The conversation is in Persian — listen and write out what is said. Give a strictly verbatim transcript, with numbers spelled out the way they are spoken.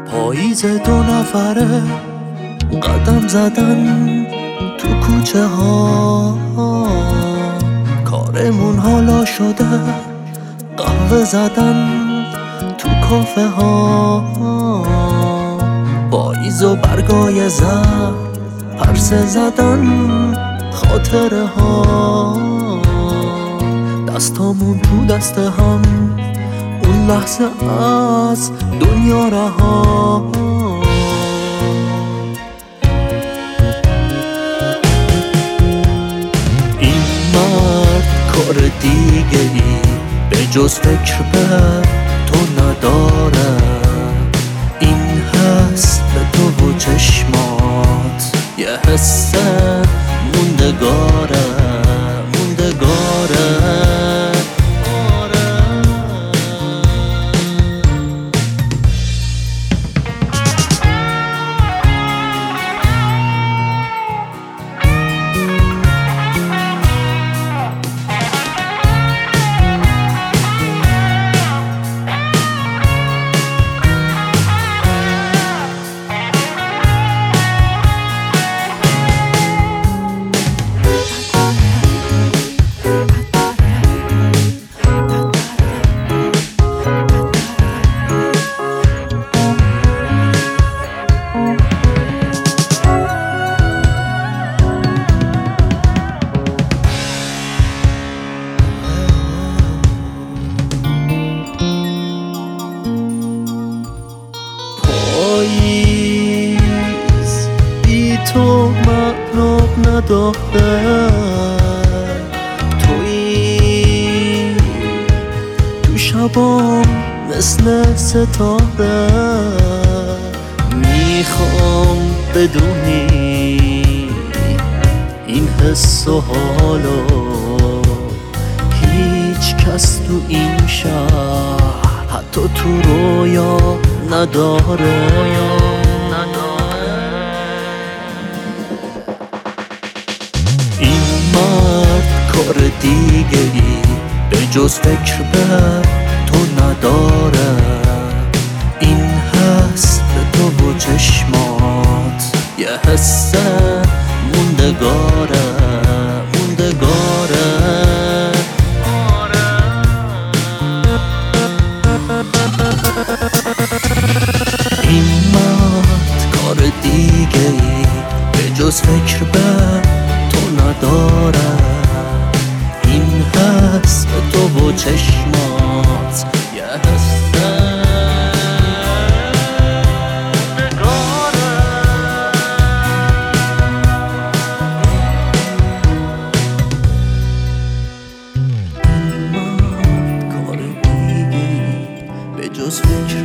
پاییز دو نفره قدم زدن تو کوچه ها، کارمون حالا شده قهوه زدن تو کافه ها. پاییز و برگای زر پرسه زدن خاطره ها، دستامون تو دست هم اون لحظه از دنیا رها. این مرد کار دیگه ای به جز فکر به تو نداره، این حس به تو و چشمات یه حس موندگاره موندگاره. پاییز بی تو معنا نداره، تویی تو شبام مثل ستاره. میخوام بدونی این حس و حالو هیچ کس تو این شهر حتی تو رویا نداره. این مرد کار دیگه ای به جز فکر به تو نداره، این حس به تو و چشمات یه حس موندگاره موندگاره. این مرد کار دیگه ای به جز فکر به تو نداره، این حس به تو و چشمات یه حس جز فکر